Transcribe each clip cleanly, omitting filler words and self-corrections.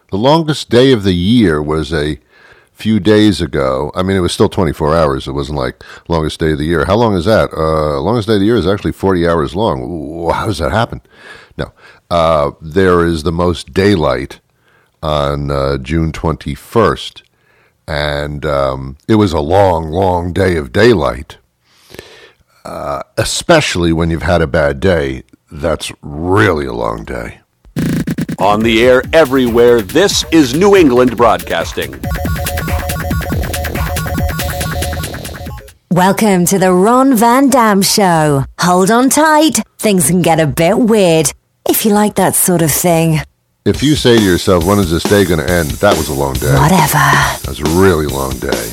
The longest day of the year was a few days ago. I mean, it was still 24 hours. It wasn't like longest day of the year. How long is that? Longest day of the year is actually 40 hours long. Ooh, how does that happen? No. There is the most daylight on June 21st. And it was a long, long day of daylight. Especially when you've had a bad day. That's really a long day. On the air everywhere, this is New England Broadcasting. Welcome to the Ron Van Dam Show. Hold on tight. Things can get a bit weird, if you like that sort of thing. If you say to yourself, when is this day going to end? That was a long day. Whatever. That was a really long day.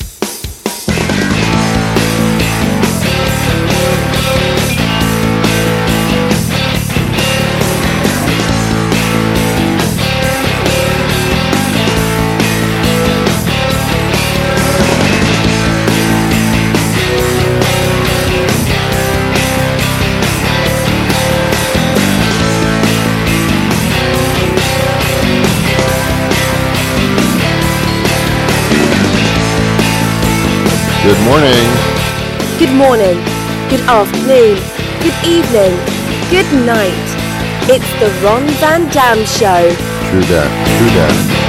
Good morning. Good morning. Good afternoon. Good evening. Good night. It's the Ron Van Dam Show. True that. True that.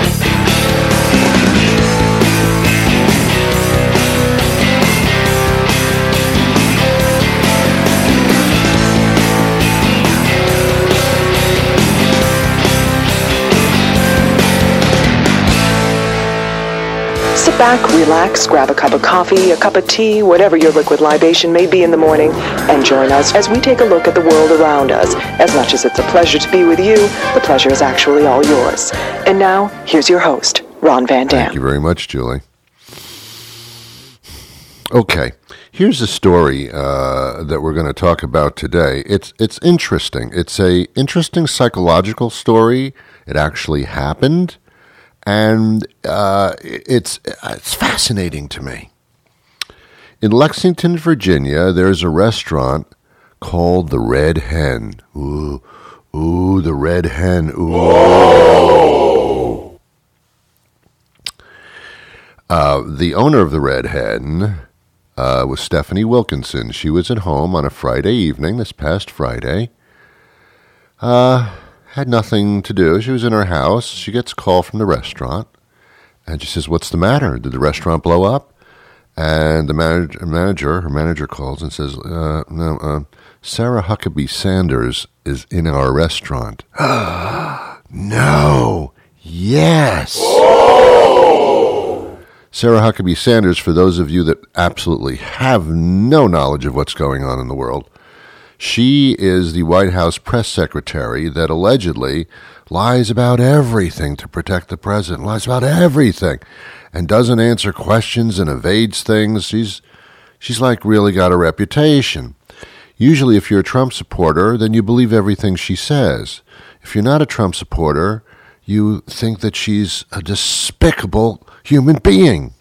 Sit back, relax, grab a cup of coffee, a cup of tea, whatever your liquid libation may be in the morning, and join us as we take a look at the world around us. As much as it's a pleasure to be with you, the pleasure is actually all yours. And now, here's your host, Ron Van Dam. Thank you very much, Julie. Okay, here's a story that we're going to talk about today. It's interesting. It's a interesting psychological story. It actually happened. And it's fascinating to me. In Lexington, Virginia, there's a restaurant called the Red Hen. Ooh, the Red Hen. Ooh. Whoa. The owner of the Red Hen was Stephanie Wilkinson. She was at home on a Friday evening, this past Friday. Had nothing to do. She was in her house. She gets a call from the restaurant, and she says, "What's the matter? Did the restaurant blow up?" And the her manager calls and says, "No, Sarah Huckabee Sanders is in our restaurant." No. Yes. Whoa. Sarah Huckabee Sanders, for those of you that absolutely have no knowledge of what's going on in the world, she is the White House press secretary that allegedly lies about everything to protect the president, lies about everything, and doesn't answer questions and evades things. She's like really got a reputation. Usually if you're a Trump supporter, then you believe everything she says. If you're not a Trump supporter, you think that she's a despicable human being.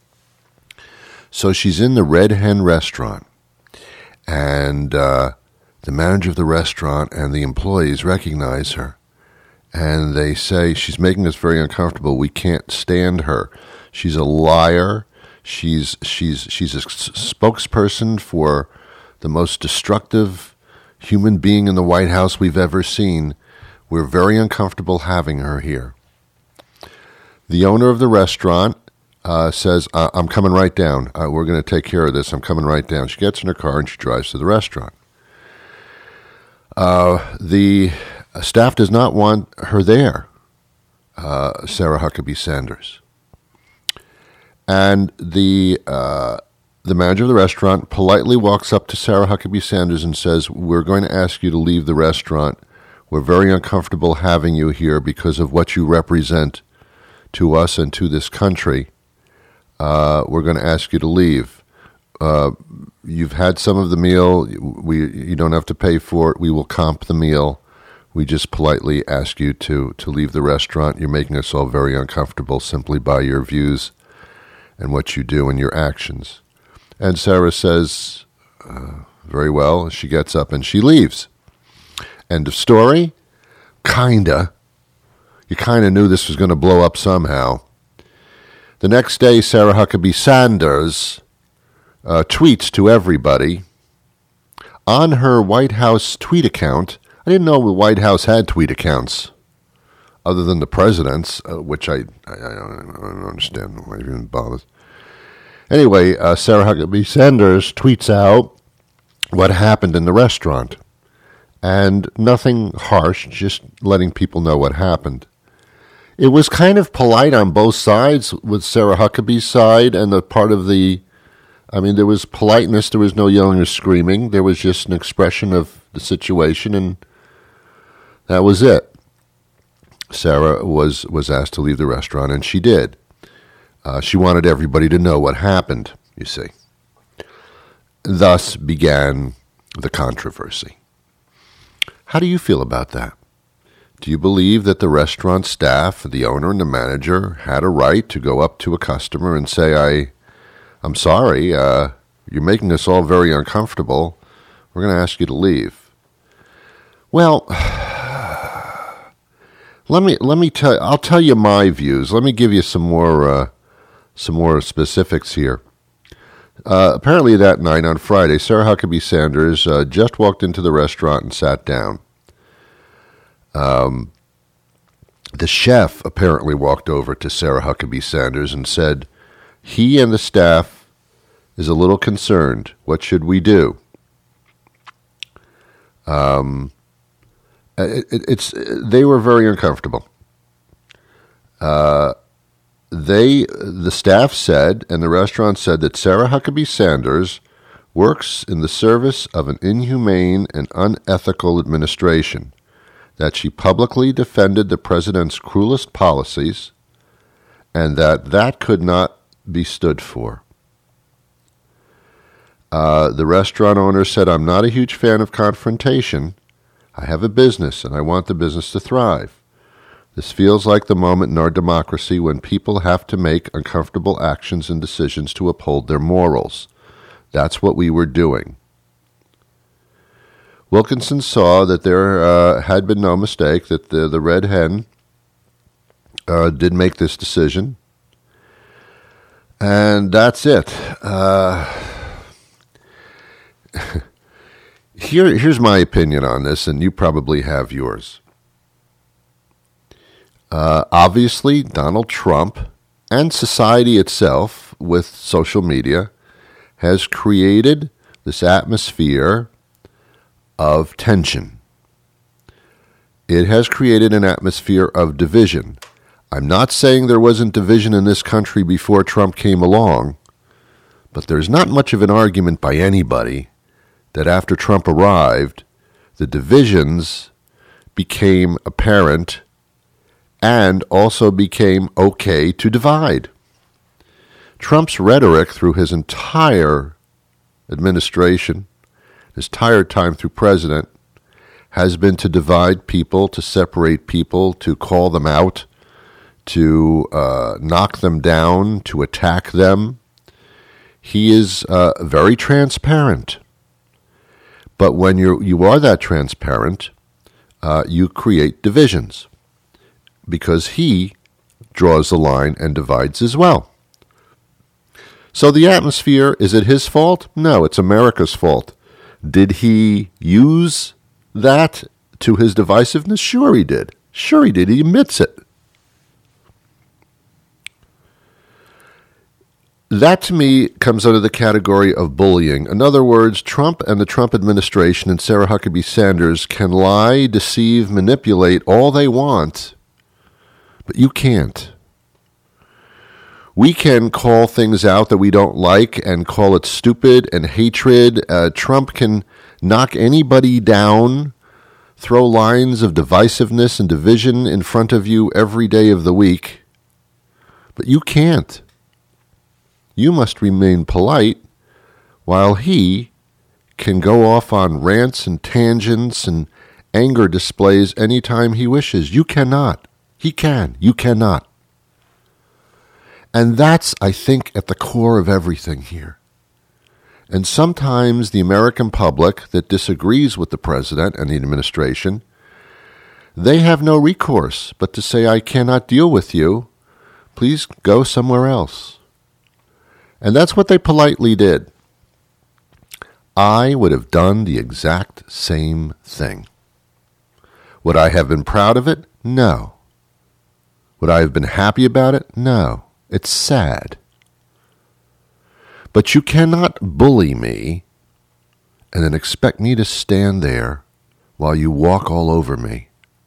So she's in the Red Hen restaurant, and the manager of the restaurant and the employees recognize her, and they say, "She's making us very uncomfortable. We can't stand her. She's a liar. She's a spokesperson for the most destructive human being in the White House we've ever seen. We're very uncomfortable having her here." The owner of the restaurant says, "I'm coming right down. We're going to take care of this. I'm coming right down." She gets in her car and she drives to the restaurant. The staff does not want her there, Sarah Huckabee Sanders. And the manager of the restaurant politely walks up to Sarah Huckabee Sanders and says, "We're going to ask you to leave the restaurant. We're very uncomfortable having you here because of what you represent to us and to this country. We're going to ask you to leave. You've had some of the meal. You don't have to pay for it. We will comp the meal. We just politely ask you to leave the restaurant. You're making us all very uncomfortable simply by your views and what you do and your actions." And Sarah says, "Very well." She gets up and she leaves. End of story? Kinda. you kind of knew this was going to blow up somehow. The next day, Sarah Huckabee Sanders tweets to everybody on her White House tweet account. I didn't know the White House had tweet accounts other than the president's, which I don't understand why it even bothers. Anyway, Sarah Huckabee Sanders tweets out what happened in the restaurant. And nothing harsh, just letting people know what happened. It was kind of polite on both sides, with Sarah Huckabee's side and the part of the... I mean, there was politeness, there was no yelling or screaming. There was just an expression of the situation, and that was it. Sarah was asked to leave the restaurant, and she did. She wanted everybody to know what happened, you see. Thus began the controversy. How do you feel about that? Do you believe that the restaurant staff, the owner and the manager, had a right to go up to a customer and say, I'm sorry, you're making us all very uncomfortable. We're going to ask you to leave. Well, I'll tell you my views. Let me give you some more specifics here. Apparently that night on Friday, Sarah Huckabee Sanders just walked into the restaurant and sat down. The chef apparently walked over to Sarah Huckabee Sanders and said, he and the staff is a little concerned. What should we do? They were very uncomfortable. The staff said, and the restaurant said, that Sarah Huckabee Sanders works in the service of an inhumane and unethical administration, that she publicly defended the president's cruelest policies, and that could not be stood for. The restaurant owner said, I'm not a huge fan of confrontation. I have a business, and I want the business to thrive. This feels like the moment in our democracy when people have to make uncomfortable actions and decisions to uphold their morals. That's what we were doing. Wilkinson saw that there had been no mistake, that the Red Hen did make this decision. And that's it. Here's my opinion on this, and you probably have yours. Obviously, Donald Trump and society itself, with social media, has created this atmosphere of tension. It has created an atmosphere of division. I'm not saying there wasn't division in this country before Trump came along, but there's not much of an argument by anybody that after Trump arrived, the divisions became apparent and also became okay to divide. Trump's rhetoric through his entire administration, his entire time through president, has been to divide people, to separate people, to call them out, to knock them down, to attack them. He is very transparent. But when you are that transparent, you create divisions, because he draws the line and divides as well. So the atmosphere, is it his fault? No, it's America's fault. Did he use that to his divisiveness? Sure he did. Sure he did. He admits it. That, to me, comes under the category of bullying. In other words, Trump and the Trump administration and Sarah Huckabee Sanders can lie, deceive, manipulate all they want, but you can't. We can call things out that we don't like and call it stupid and hatred. Trump can knock anybody down, throw lines of divisiveness and division in front of you every day of the week, but you can't. You must remain polite while he can go off on rants and tangents and anger displays anytime he wishes. You cannot. He can. You cannot. And that's, I think, at the core of everything here. And sometimes the American public that disagrees with the president and the administration they have no recourse but to say, I cannot deal with you. Please go somewhere else. And that's what they politely did. I would have done the exact same thing. Would I have been proud of it? No. Would I have been happy about it? No. It's sad. But you cannot bully me and then expect me to stand there while you walk all over me.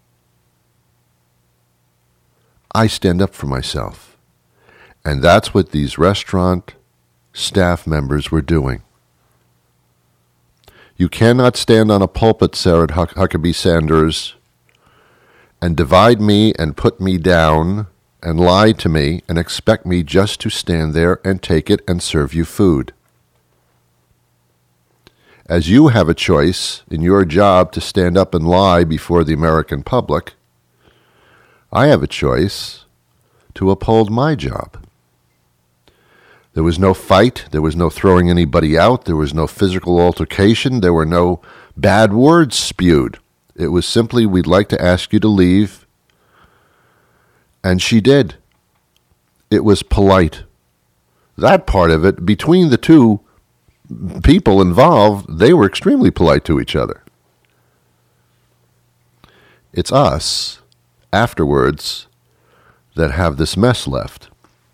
I stand up for myself. And that's what these restaurant staff members were doing. You cannot stand on a pulpit, Sarah Huckabee Sanders, and divide me and put me down and lie to me and expect me just to stand there and take it and serve you food. As you have a choice in your job to stand up and lie before the American public, I have a choice to uphold my job. There was no fight. There was no throwing anybody out. There was no physical altercation. There were no bad words spewed. It was simply, we'd like to ask you to leave. And she did. It was polite. That part of it, between the two people involved, they were extremely polite to each other. It's us, afterwards, that have this mess left.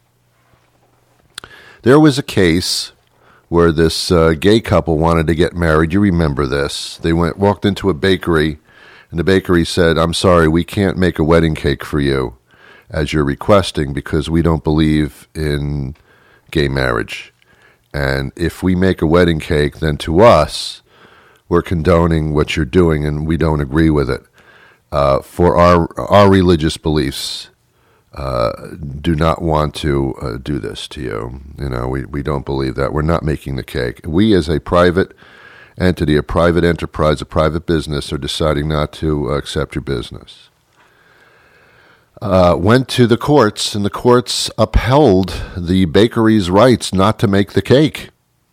There was a case where this gay couple wanted to get married. You remember this. They walked into a bakery, and the bakery said, I'm sorry, we can't make a wedding cake for you as you're requesting because we don't believe in gay marriage. And if we make a wedding cake, then to us, we're condoning what you're doing, and we don't agree with it. For our religious beliefs, do not want to do this to you. You know, we don't believe that. We're not making the cake. We as a private entity, a private enterprise, a private business are deciding not to accept your business. Went to the courts, and the courts upheld the bakery's rights not to make the cake.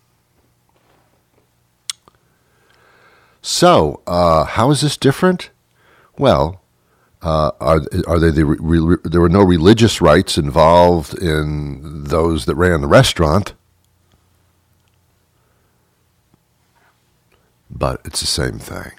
So, how is this different? Well, are they there were no religious rights involved in those that ran the restaurant, but it's the same thing.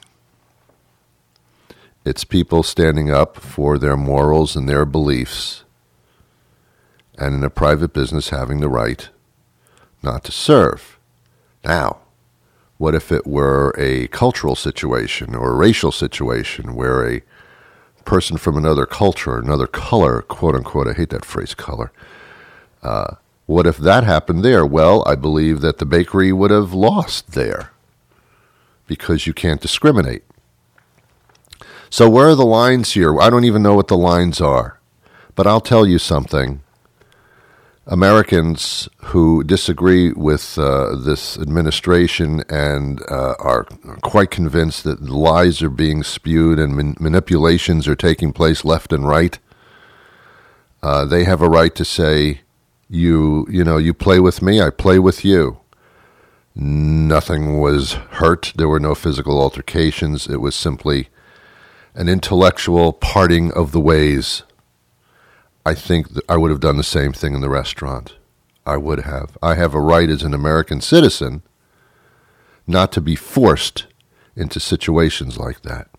It's people standing up for their morals and their beliefs, and in a private business having the right not to serve. Now, what if it were a cultural situation or a racial situation where a person from another culture, another color, quote unquote, I hate that phrase, color. What if that happened there? Well, I believe that the bakery would have lost there because you can't discriminate. So where are the lines here? I don't even know what the lines are, but I'll tell you something. Americans who disagree with this administration and are quite convinced that lies are being spewed and manipulations are taking place left and right, they have a right to say, you play with me, I play with you. Nothing was hurt. There were no physical altercations. It was simply an intellectual parting of the ways. I think I would have done the same thing in the restaurant. I would have. I have a right as an American citizen not to be forced into situations like that.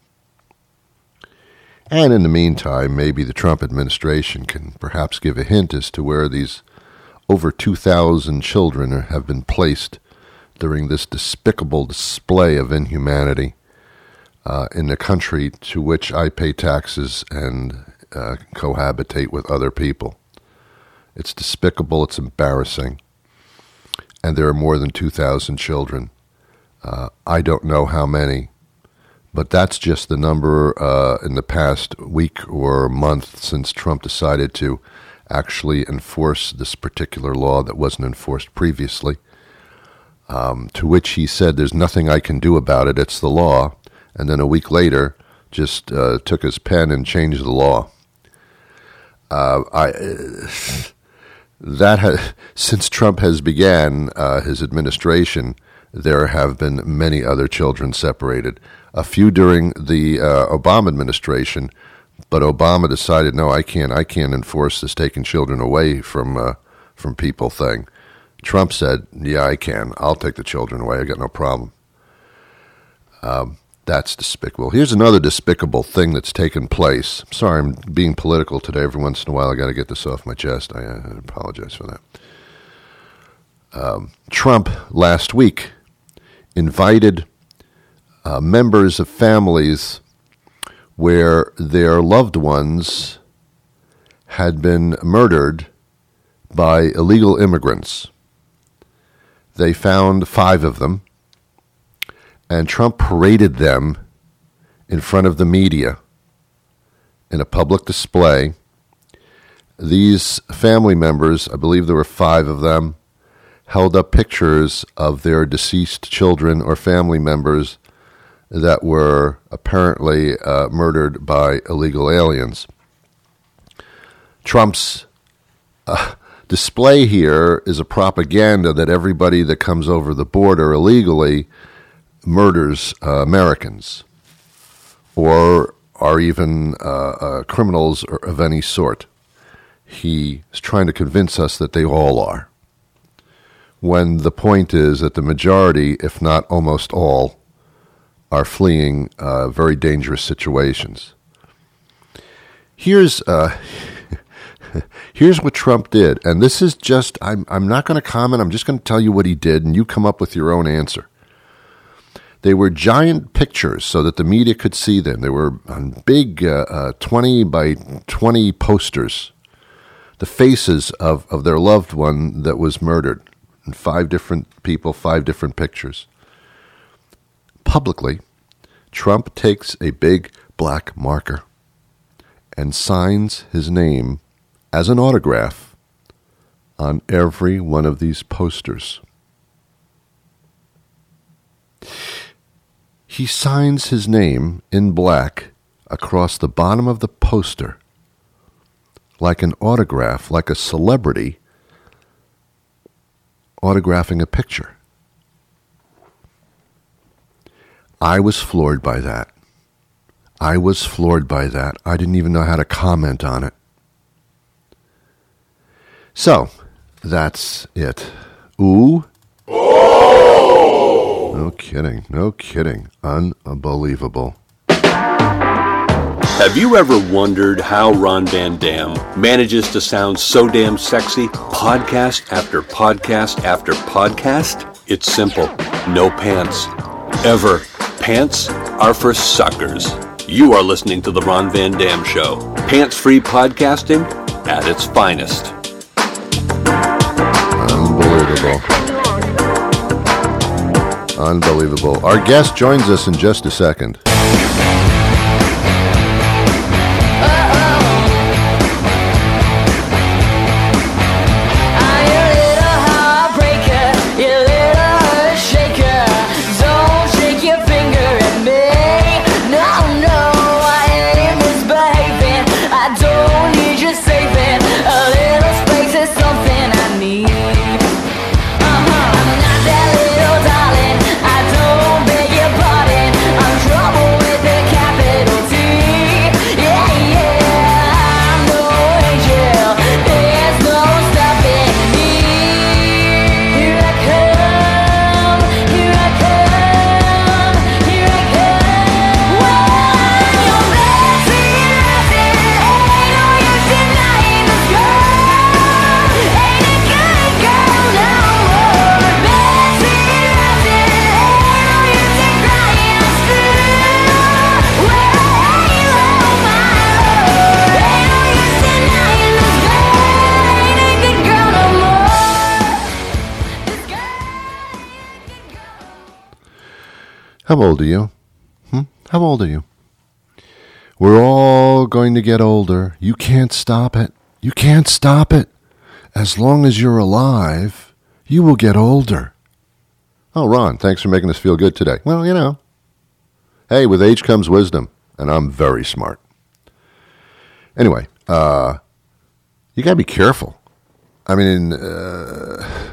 And in the meantime, maybe the Trump administration can perhaps give a hint as to where these over 2,000 children have been placed during this despicable display of inhumanity in a country to which I pay taxes and cohabitate with other people. It's despicable, it's embarrassing, and there are more than 2,000 children. I don't know how many, but that's just the number in the past week or month since Trump decided to actually enforce this particular law that wasn't enforced previously, to which he said, there's nothing I can do about it, it's the law, and then a week later just took his pen and changed the law. Since Trump has began his administration, there have been many other children separated. A few during the Obama administration, but Obama decided, no, I can't enforce this taking children away from people thing. Trump said, yeah, I can. I'll take the children away. I got no problem. That's despicable. Here's another despicable thing that's taken place. I'm sorry, I'm being political today. Every once in a while, I got to get this off my chest. I apologize for that. Trump last week invited members of families where their loved ones had been murdered by illegal immigrants. They found 5 of them, and Trump paraded them in front of the media in a public display. These family members, I believe there were 5 of them, held up pictures of their deceased children or family members that were apparently murdered by illegal aliens. Trump's display here is a propaganda that everybody that comes over the border illegally murders Americans or are even criminals of any sort. He is trying to convince us that they all are, when the point is that the majority, if not almost all, are fleeing very dangerous situations. Here's what Trump did, and this is just, I'm not going to comment, I'm just going to tell you what he did, and you come up with your own answer. They were giant pictures so that the media could see them. They were on big 20 by 20 posters, the faces of their loved one that was murdered, and 5 different people, 5 different pictures. Publicly, Trump takes a big black marker and signs his name as an autograph on every one of these posters. He signs his name in black across the bottom of the poster like an autograph, like a celebrity autographing a picture. I was floored by that. I didn't even know how to comment on it. So, that's it. Ooh. Oh! No kidding. Unbelievable. Have you ever wondered how Ron Van Dam manages to sound so damn sexy, podcast after podcast after podcast? It's simple. No pants. Ever. Pants are for suckers. You are listening to The Ron Van Dam Show. Pants-free podcasting at its finest. Unbelievable. Our guest joins us in just a second. How old are you? How old are you? We're all going to get older. You can't stop it. You can't stop it. As long as you're alive, you will get older. Oh, Ron, thanks for making us feel good today. Well, you know. Hey, with age comes wisdom, and I'm very smart. Anyway, you got to be careful. I mean,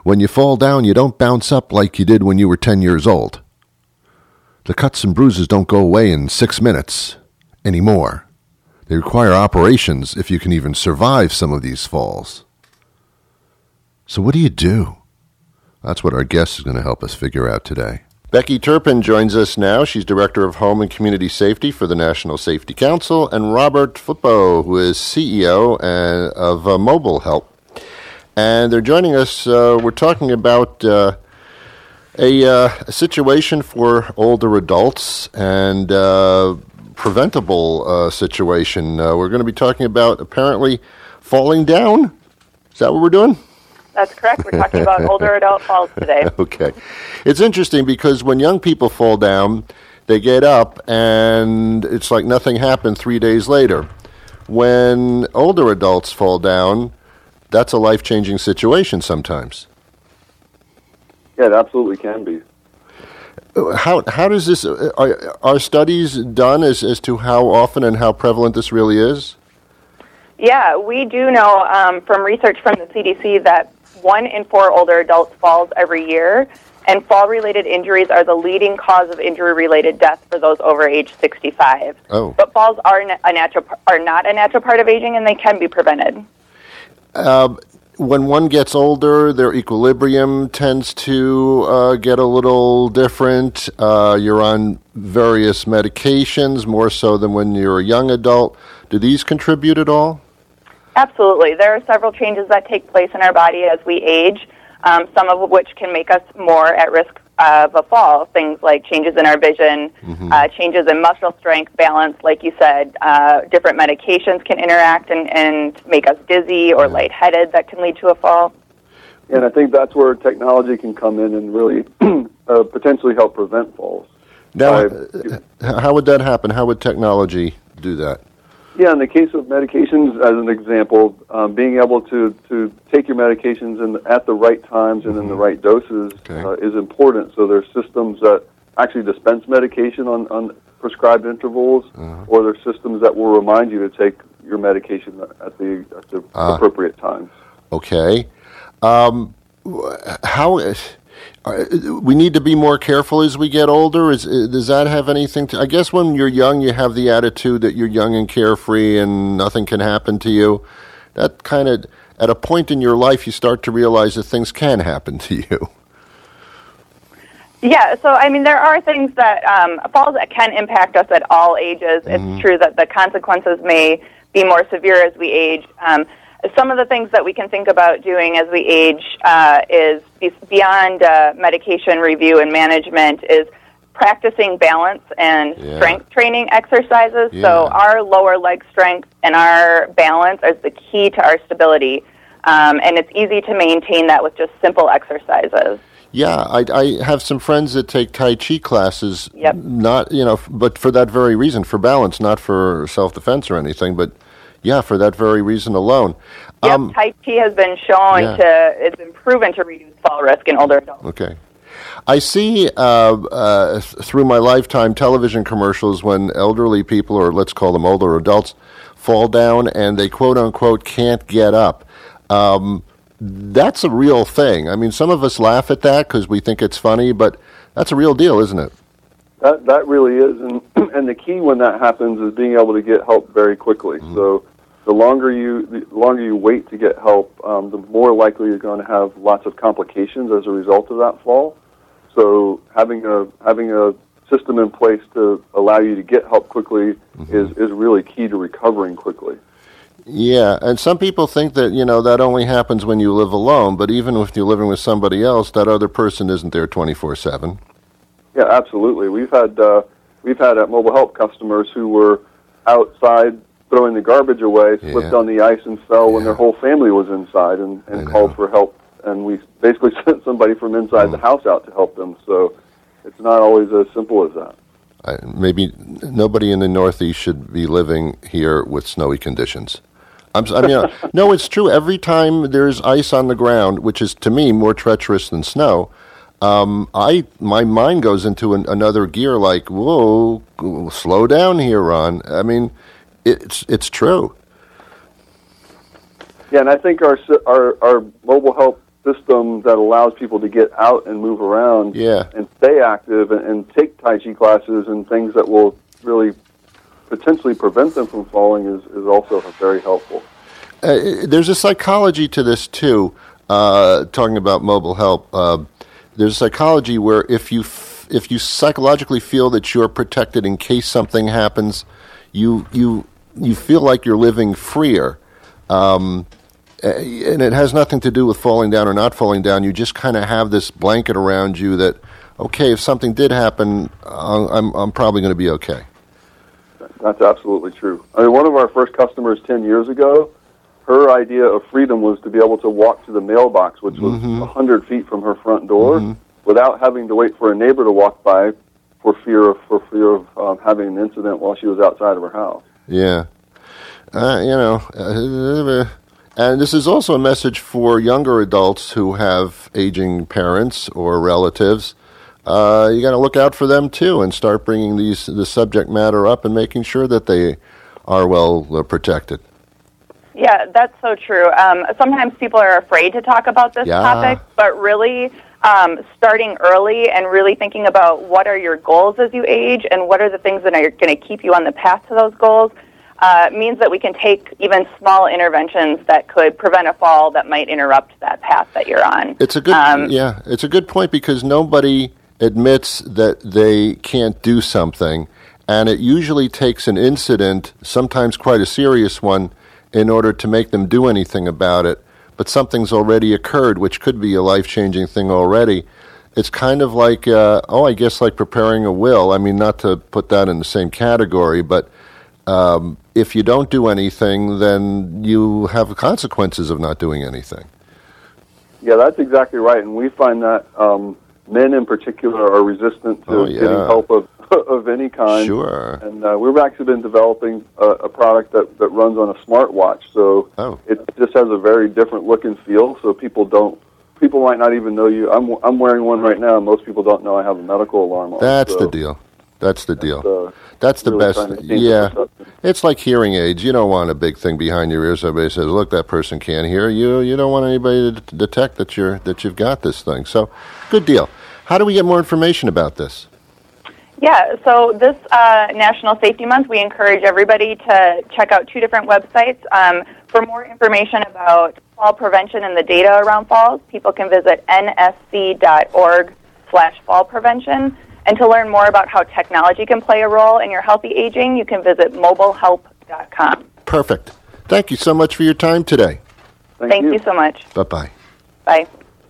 When you fall down, you don't bounce up like you did when you were 10 years old. The cuts and bruises don't go away in 6 minutes anymore. They require operations if you can even survive some of these falls. So what do you do? That's what our guest is going to help us figure out today. Becky Turpin joins us now. She's Director of Home and Community Safety for the National Safety Council, and Robert Flippo, who is CEO of Mobile Help. And they're joining us. We're talking about a situation for older adults and preventable situation. We're going to be talking about apparently falling down. Is that what we're doing? That's correct. We're talking about older adult falls today. Okay. It's interesting because when young people fall down, they get up and it's like nothing happened 3 days later. When older adults fall down, that's a life-changing situation sometimes. Yeah, it absolutely can be. How does this, are studies done as to how often and how prevalent this really is? Yeah, we do know from research from the CDC that 1 in 4 older adults falls every year, and fall-related injuries are the leading cause of injury-related death for those over age 65. Oh. But falls are not a natural part of aging, and they can be prevented. When one gets older, their equilibrium tends to get a little different. You're on various medications, more so than when you're a young adult. Do these contribute at all? Absolutely. There are several changes that take place in our body as we age, some of which can make us more at risk of a fall. Things like changes in our vision, changes in muscle strength, balance, like you said. Different medications can interact and make us dizzy or lightheaded that can lead to a fall. And I think that's where technology can come in and really potentially help prevent falls. Now, how would that happen? How would technology do that? Yeah, in the case of medications, as an example, being able to take your medications at the right times and in the right doses is important. So there's systems that actually dispense medication on prescribed intervals, or there's systems that will remind you to take your medication at the appropriate times. Okay. We need to be more careful as we get older? Does that have anything to... I guess when you're young, you have the attitude that you're young and carefree and nothing can happen to you. That kind of... At a point in your life, you start to realize that things can happen to you. Yeah, so, I mean, there are things that... falls that can impact us at all ages. It's true that the consequences may be more severe as we age. Some of the things that we can think about doing as we age is beyond medication review and management is practicing balance and strength training exercises. Yeah. So our lower leg strength and our balance is the key to our stability, and it's easy to maintain that with just simple exercises. Yeah, I have some friends that take Tai Chi classes, not but for that very reason, for balance, not for self-defense or anything, but yeah, for that very reason alone. Yep, Tai Chi has been shown it's been proven to reduce fall risk in older adults. Okay. I see through my lifetime television commercials when elderly people, or let's call them older adults, fall down and they quote-unquote can't get up. That's a real thing. I mean, some of us laugh at that because we think it's funny, but that's a real deal, isn't it? That really is, and the key when that happens is being able to get help very quickly. So the longer you wait to get help, the more likely you're going to have lots of complications as a result of that fall. So having a system in place to allow you to get help quickly is really key to recovering quickly. Yeah, and some people think that, that only happens when you live alone, but even if you're living with somebody else, that other person isn't there 24/7. Yeah, absolutely. We've had at Mobile Help customers who were outside throwing the garbage away, slipped on the ice and fell when their whole family was inside and called for help. And we basically sent somebody from inside the house out to help them. So it's not always as simple as that. Maybe nobody in the Northeast should be living here with snowy conditions. No, it's true. Every time there's ice on the ground, which is to me more treacherous than snow, my mind goes into another gear. Like, whoa, slow down here, Ron. I mean, it's true. Yeah, and I think our Mobile Help system that allows people to get out and move around Yeah. and stay active and take Tai Chi classes and things that will really potentially prevent them from falling is also very helpful. There's a psychology to this, too, talking about mobile help. There's a psychology where if you psychologically feel that you're protected in case something happens, you feel like you're living freer. And it has nothing to do with falling down or not falling down. You just kind of have this blanket around you that, okay, if something did happen, I'm probably going to be okay. That's absolutely true. I mean, one of our first customers 10 years ago, her idea of freedom was to be able to walk to the mailbox, which was 100 feet from her front door, without having to wait for a neighbor to walk by for fear of having an incident while she was outside of her house. Yeah. And this is also a message for younger adults who have aging parents or relatives. You got to look out for them too, and start bringing the subject matter up and making sure that they are well protected. Yeah, that's so true. Sometimes people are afraid to talk about this topic, but really starting early and really thinking about what are your goals as you age and what are the things that are going to keep you on the path to those goals means that we can take even small interventions that could prevent a fall that might interrupt that path that you're on. It's a good it's a good point, because nobody admits that they can't do something, and it usually takes an incident, sometimes quite a serious one, in order to make them do anything about it. But something's already occurred, which could be a life-changing thing already. It's kind of like, I guess like preparing a will. I mean, not to put that in the same category, but if you don't do anything, then you have consequences of not doing anything. Yeah, that's exactly right. And we find that men in particular are resistant to getting help of any kind. Sure. And we've actually been developing a product that runs on a smartwatch. So it just has a very different look and feel. So people might not even know you. I'm wearing one right now, and most people don't know I have a medical alarm on. That's the deal. That's the deal. That's the really best. Yeah. It's like hearing aids. You don't want a big thing behind your ears. Everybody says, look, that person can't hear. You don't want anybody to detect that you've got this thing. So, good deal. How do we get more information about this? Yeah, so this National Safety Month, we encourage everybody to check out 2 different websites. For more information about fall prevention and the data around falls, people can visit nsc.org/fall prevention. And to learn more about how technology can play a role in your healthy aging, you can visit mobilehelp.com. Perfect. Thank you so much for your time today. Thank you so much. Bye-bye. Bye.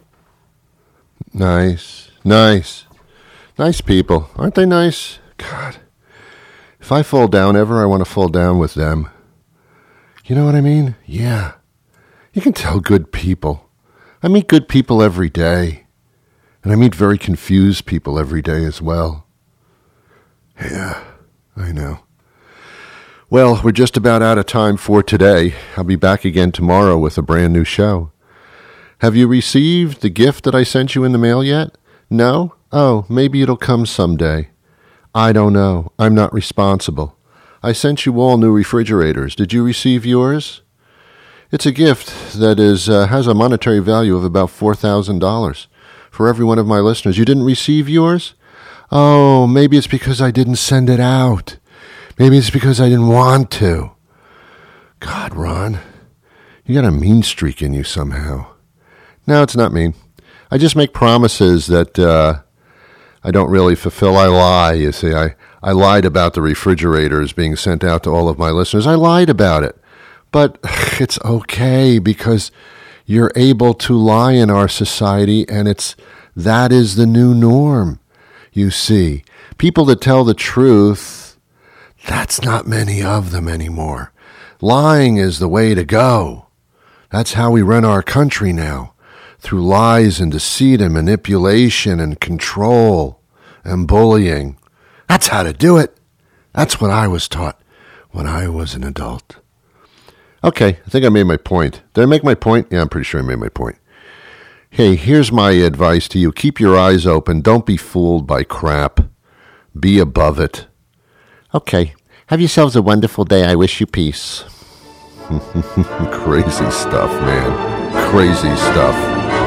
Nice. Nice people. Aren't they nice? God. If I fall down ever, I want to fall down with them. You know what I mean? Yeah. You can tell good people. I meet good people every day. And I meet very confused people every day as well. Yeah, I know. Well, we're just about out of time for today. I'll be back again tomorrow with a brand new show. Have you received the gift that I sent you in the mail yet? No? Oh, maybe it'll come someday. I don't know. I'm not responsible. I sent you all new refrigerators. Did you receive yours? It's a gift that has a monetary value of about $4,000 for every one of my listeners. You didn't receive yours? Oh, maybe it's because I didn't send it out. Maybe it's because I didn't want to. God, Ron, you got a mean streak in you somehow. No, it's not mean. I just make promises that I don't really fulfill. I lie, you see. I lied about the refrigerators being sent out to all of my listeners. I lied about it. But it's okay, because you're able to lie in our society, and that is the new norm. You see, people that tell the truth, that's not many of them anymore. Lying is the way to go. That's how we run our country now, through lies and deceit and manipulation and control and bullying. That's how to do it. That's what I was taught when I was an adult. Okay, I think I made my point. Did I make my point? Yeah, I'm pretty sure I made my point. Hey, here's my advice to you. Keep your eyes open. Don't be fooled by crap. Be above it. Okay, have yourselves a wonderful day. I wish you peace. Crazy stuff, man. Crazy stuff.